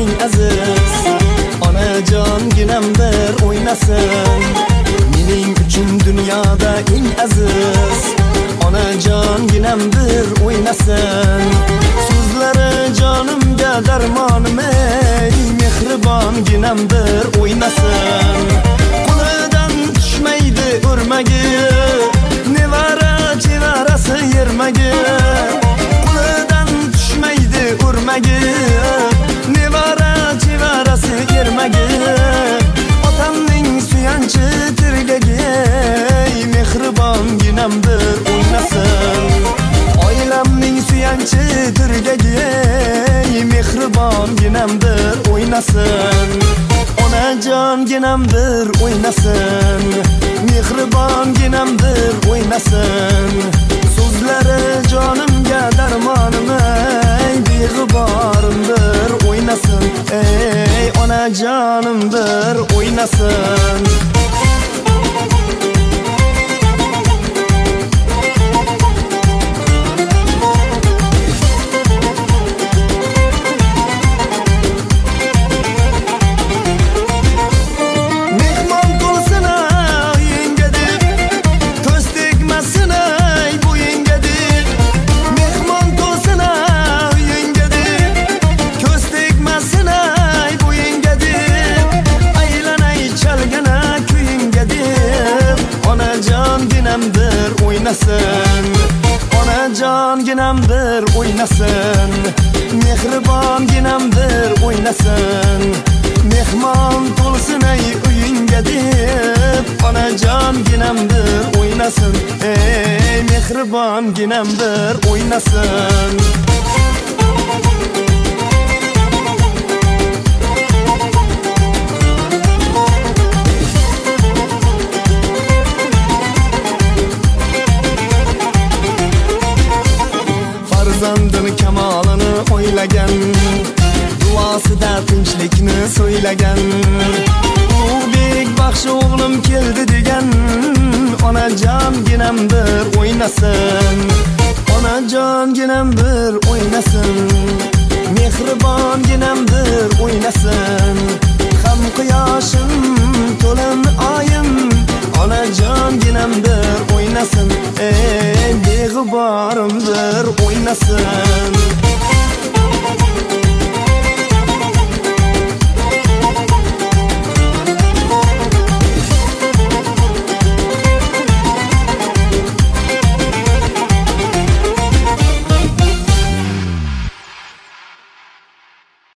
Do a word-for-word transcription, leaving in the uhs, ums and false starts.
eng aziz onajonginam bir o'ynasin. Mening uchun dunyoda eng aziz onajonginam bir o'ynasin. So'zlari jonimga darmonim, ey mehribonginam bir o'ynasin. Qo'lidan tushmaydi o'rmagi, nevara chevarasi yermagi. Qo'lidan tushmaydi o'rmagi, nevara chevarasi yermagi. Otamning suyanchi tirgagi, ey mehribonginam bir o'ynasin. Oilamning suyanchi tirgagi, ey mehribonginam bir o'ynasin. Onajonginam bir o'ynasin, mehribonginam bir o'ynasin. So'zlari jonimga darmonim, ey beg'uborim bir o'ynasin. Ey onajonim bir o'ynasin. Onajonginam bir o'ynasin, mehribonginam bir o'ynasin. Mehmon to'lsin ey uyingga deb, onajonginam bir o'ynasin. Ey mehribonginam bir o'ynasin. Farzandini kamolini o'ylagan, duosida tinchlikni so'ylagan. Ulug'bek baxshi o'g'lim keldi degan, onajonginam bir o'ynasin. Onajonginam bir o'ynasin, mehribonginam bir o'ynasin. Ham quyoshim to'lin oyim, onajonginam bir o'ynasin. Ey beg'uborim bir o'ynasin.